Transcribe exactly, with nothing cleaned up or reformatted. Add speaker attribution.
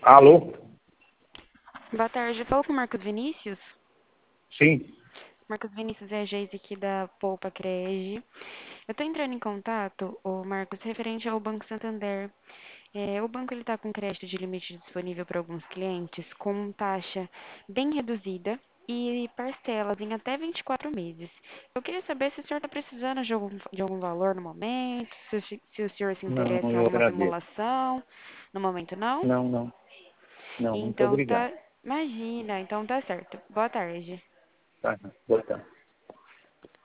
Speaker 1: Alô?
Speaker 2: Boa tarde, eu falo com o Marcos Vinícius.
Speaker 1: Sim.
Speaker 2: Marcos Vinícius é a Geise aqui da Poupa Crege. Eu estou entrando em contato, o Marcos, referente ao Banco Santander. É, o banco está com crédito de limite disponível para alguns clientes, com taxa bem reduzida e parcelas em até vinte e quatro meses. Eu queria saber se o senhor está precisando de algum, de algum valor no momento, se, o se se o senhor se
Speaker 1: Não,
Speaker 2: interessa em
Speaker 1: eu
Speaker 2: alguma
Speaker 1: agradeço.
Speaker 2: simulação. No momento, não?
Speaker 1: Não, não. Não, muito
Speaker 2: Então
Speaker 1: obrigado.
Speaker 2: tá. Imagina, então tá certo. Boa tarde.
Speaker 1: Tá, boa tarde.